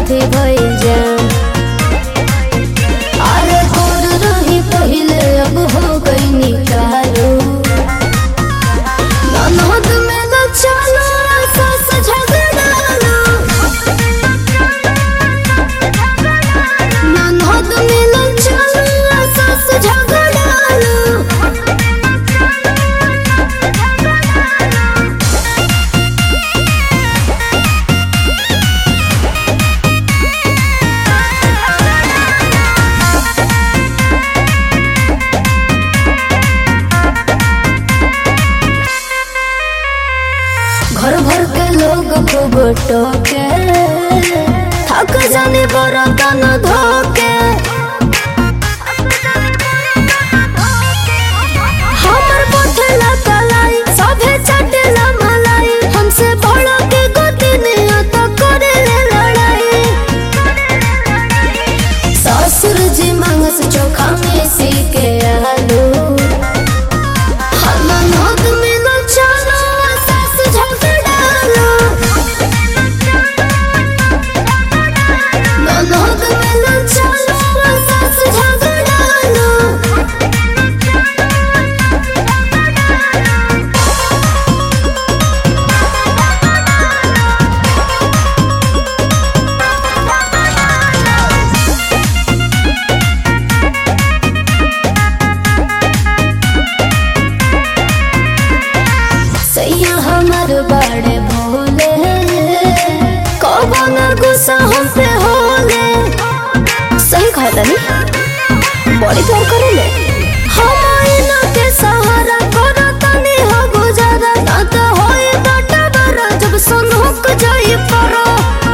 अपराधी भइल जान। अरे गोर रही पहिले अब हो गई निकालो, ननद में न चलो सास झगड़ालो, ननद में न चलो सास झगड़ालो। घर भर के लोग खूब टोके, थक जाने बरतन धोके। हमर पथला कलाई सभे चटेला मलाई, हमसे बड़ा के गति नहीं तो करे ले लड़ाई। ससुर जी मांगस चोखा में सी के आलू, ननद में न चलो सास झगड़ालो, ननद में न चलो सास झगड़ालो। सैया हमार बाड़े भोले, कबो न गुस्सा हम पे होले। सही कहा तनी, बड़ी प्यार करेले। हम इना के सहारा करा तनी हो गुजारा, ना तो होई बाटा बरा जब सुन हुक जाई परो।